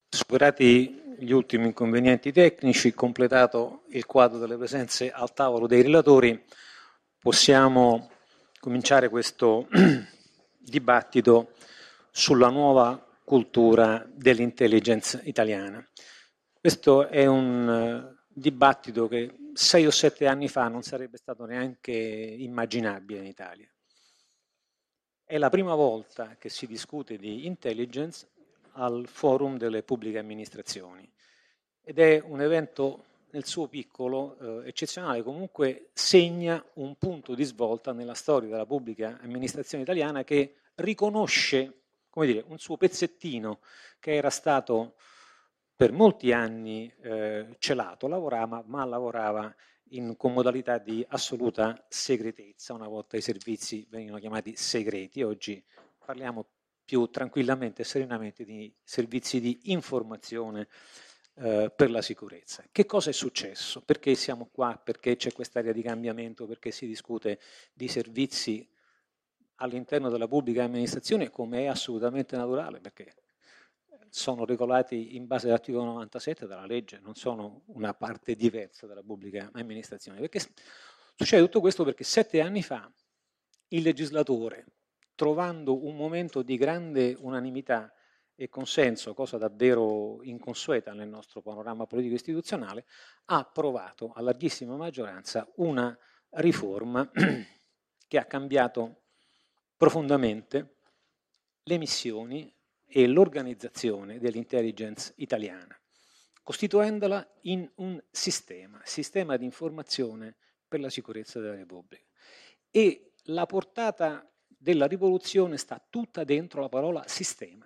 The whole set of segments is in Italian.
Superati gli ultimi inconvenienti tecnici, completato il quadro delle presenze al tavolo dei relatori, possiamo cominciare questo dibattito sulla nuova cultura dell'intelligence italiana. Questo è un dibattito che 6 o 7 anni fa non sarebbe stato neanche immaginabile in Italia. È la prima volta che si discute di intelligence al forum delle pubbliche amministrazioni ed è un evento nel suo piccolo eccezionale, comunque segna un punto di svolta nella storia della pubblica amministrazione italiana che riconosce, come dire, un suo pezzettino che era stato per molti anni celato, ma lavorava con modalità di assoluta segretezza. Una volta i servizi venivano chiamati segreti, oggi parliamo più tranquillamente e serenamente di servizi di informazione per la sicurezza. Che cosa è successo? Perché siamo qua? Perché c'è quest'area di cambiamento? Perché si discute di servizi all'interno della pubblica amministrazione, come è assolutamente naturale, perché sono regolati in base all'articolo 97 della legge, non sono una parte diversa della pubblica amministrazione. Perché succede tutto questo perché 7 anni fa il legislatore, trovando un momento di grande unanimità e consenso, cosa davvero inconsueta nel nostro panorama politico istituzionale, ha approvato a larghissima maggioranza una riforma che ha cambiato profondamente le missioni e l'organizzazione dell'intelligence italiana, costituendola in un sistema di informazione per la sicurezza della Repubblica. E la portata della rivoluzione sta tutta dentro la parola sistema,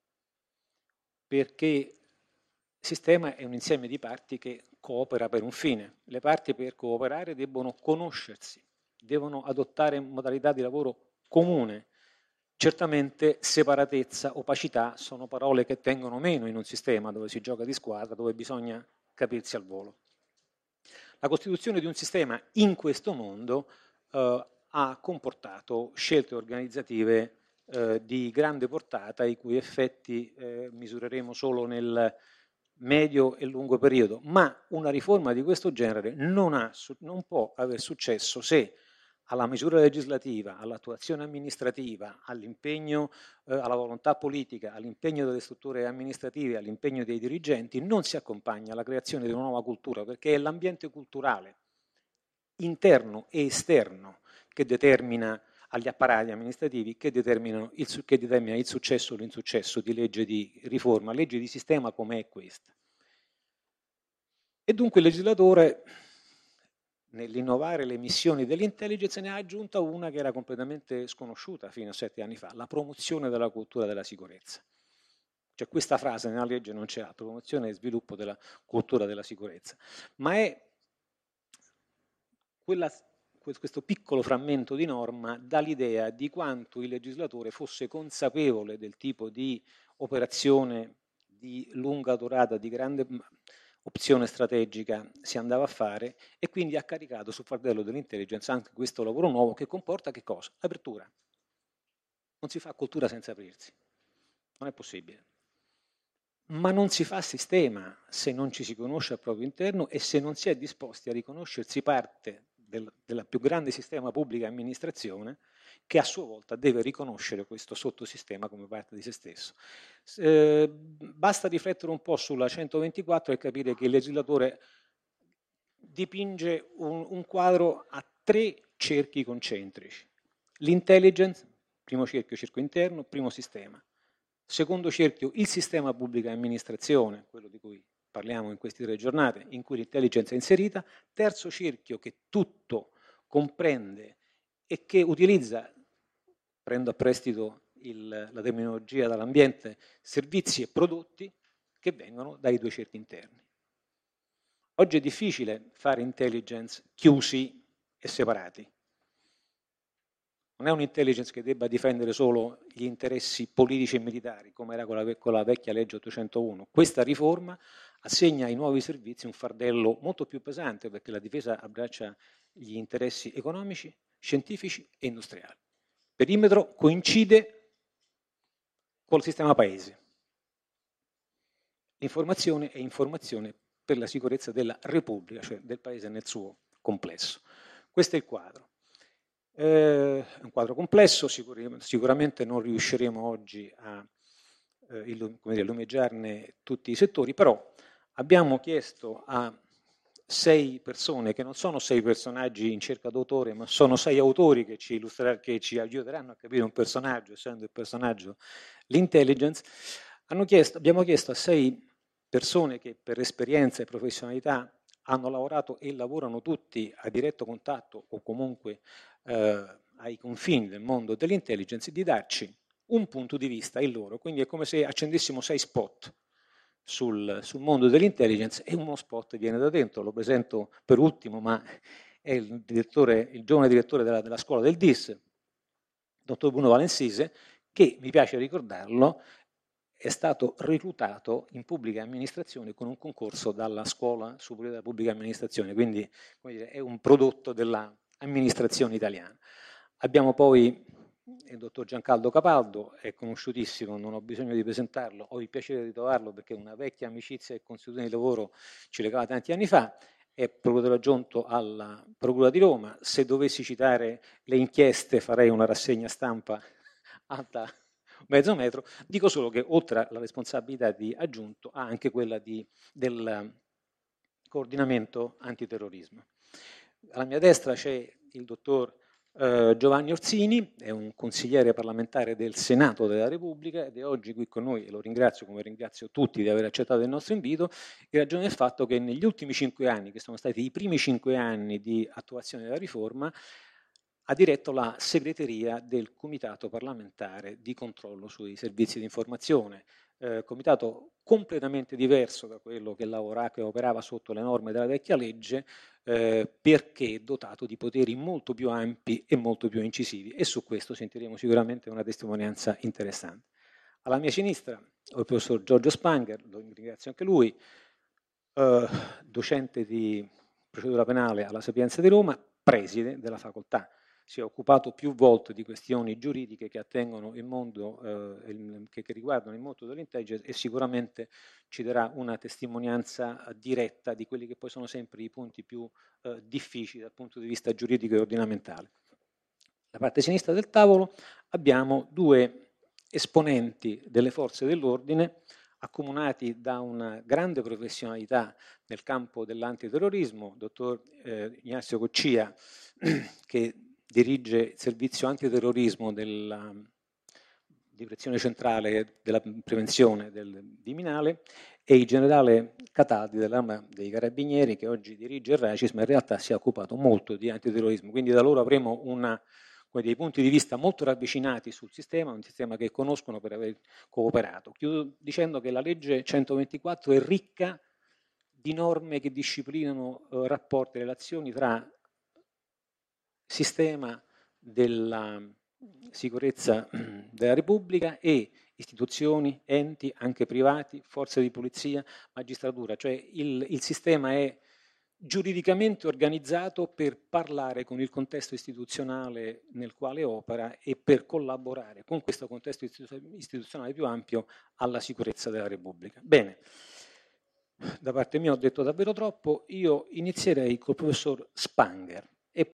perché sistema è un insieme di parti che coopera per un fine. Le parti per cooperare debbono conoscersi, devono adottare modalità di lavoro comune. Certamente separatezza, opacità sono parole che tengono meno in un sistema dove si gioca di squadra, dove bisogna capirsi al volo. La costituzione di un sistema in questo mondo ha comportato scelte organizzative di grande portata, i cui effetti misureremo solo nel medio e lungo periodo, ma una riforma di questo genere non può aver successo se alla misura legislativa, all'attuazione amministrativa, all'impegno, alla volontà politica, all'impegno delle strutture amministrative, all'impegno dei dirigenti, non si accompagna alla creazione di una nuova cultura, perché è l'ambiente culturale interno e esterno che determina agli apparati amministrativi che determina il successo o l'insuccesso di legge di riforma, legge di sistema come è questa. E dunque il legislatore, nell'innovare le missioni dell'intelligence, ne ha aggiunta una che era completamente sconosciuta fino a 7 anni fa, la promozione della cultura della sicurezza. Cioè questa frase nella legge non c'è, promozione e sviluppo della cultura della sicurezza, ma è questo piccolo frammento di norma dà l'idea di quanto il legislatore fosse consapevole del tipo di operazione di lunga durata, di grande opzione strategica si andava a fare e quindi ha caricato sul fardello dell'intelligence anche questo lavoro nuovo che comporta che cosa? Apertura. Non si fa cultura senza aprirsi, non è possibile. Ma non si fa sistema se non ci si conosce al proprio interno e se non si è disposti a riconoscersi parte del più grande sistema pubblica amministrazione che a sua volta deve riconoscere questo sottosistema come parte di se stesso. Basta riflettere un po' sulla 124 e capire che il legislatore dipinge un quadro a 3 cerchi concentrici. L'intelligence, primo cerchio, cerchio interno, primo sistema. Secondo cerchio, il sistema pubblica amministrazione, quello di cui parliamo in queste 3 giornate, in cui l'intelligence è inserita. Terzo cerchio, che tutto comprende e che utilizza, prendo a prestito la terminologia dall'ambiente, servizi e prodotti che vengono dai 2 cerchi interni. Oggi è difficile fare intelligence chiusi e separati. Non è un'intelligence che debba difendere solo gli interessi politici e militari, come era con la vecchia legge 801. Questa riforma assegna ai nuovi servizi un fardello molto più pesante, perché la difesa abbraccia gli interessi economici, scientifici e industriali. Il perimetro coincide col sistema paese. informazione e informazione per la sicurezza della Repubblica, cioè del Paese nel suo complesso. Questo è il quadro. È un quadro complesso, sicuramente non riusciremo oggi a lumeggiarne tutti i settori, però abbiamo chiesto a 6 persone, che non sono 6 personaggi in cerca d'autore, ma sono 6 autori che ci aiuteranno a capire un personaggio, essendo il personaggio l'intelligence. Abbiamo chiesto a 6 persone che per esperienza e professionalità hanno lavorato e lavorano tutti a diretto contatto o comunque ai confini del mondo dell'intelligence, di darci un punto di vista, il loro. Quindi è come se accendessimo 6 spot sul mondo dell'intelligence e uno spot viene da dentro. Lo presento per ultimo, ma è il giovane direttore della scuola del DIS, dottor Bruno Valensise, che, mi piace ricordarlo, è stato reclutato in pubblica amministrazione con un concorso dalla Scuola Superiore della Pubblica Amministrazione, quindi come dire, è un prodotto dell'amministrazione italiana. Abbiamo poi il dottor Giancarlo Capaldo, è conosciutissimo, non ho bisogno di presentarlo, ho il piacere di trovarlo perché una vecchia amicizia e consuetudine di lavoro ci legava tanti anni fa, è procuratore aggiunto alla Procura di Roma. Se dovessi citare le inchieste farei una rassegna stampa alta mezzo metro, dico solo che oltre alla responsabilità di aggiunto ha anche quella del coordinamento antiterrorismo. Alla mia destra c'è il dottor Giovanni Orsini, è un consigliere parlamentare del Senato della Repubblica ed è oggi qui con noi, e lo ringrazio come ringrazio tutti di aver accettato il nostro invito, in ragione del fatto che negli ultimi 5 anni, che sono stati i primi 5 anni di attuazione della riforma, ha diretto la segreteria del Comitato parlamentare di controllo sui servizi di informazione, comitato completamente diverso da quello che operava sotto le norme della vecchia legge, perché dotato di poteri molto più ampi e molto più incisivi, e su questo sentiremo sicuramente una testimonianza interessante. Alla mia sinistra ho il professor Giorgio Spanger, lo ringrazio anche lui, docente di procedura penale alla Sapienza di Roma, preside della facoltà. Si è occupato più volte di questioni giuridiche che attengono il mondo, che riguardano il mondo dell'intelligence, e sicuramente ci darà una testimonianza diretta di quelli che poi sono sempre i punti più difficili dal punto di vista giuridico e ordinamentale. La parte sinistra del tavolo abbiamo 2 esponenti delle forze dell'ordine accomunati da una grande professionalità nel campo dell'antiterrorismo, dottor Ignazio Coccia, che dirige il servizio antiterrorismo della Direzione Centrale della Prevenzione del Viminale, e il generale Cataldi dell'Arma dei Carabinieri, che oggi dirige il RACIS, ma in realtà si è occupato molto di antiterrorismo. Quindi da loro avremo dei punti di vista molto ravvicinati sul sistema, un sistema che conoscono per aver cooperato. Chiudo dicendo che la legge 124 è ricca di norme che disciplinano rapporti e relazioni tra sistema della sicurezza della Repubblica e istituzioni, enti, anche privati, forze di polizia, magistratura, cioè il sistema è giuridicamente organizzato per parlare con il contesto istituzionale nel quale opera e per collaborare con questo contesto istituzionale più ampio alla sicurezza della Repubblica. Bene, da parte mia ho detto davvero troppo, io inizierei col professor Spanger.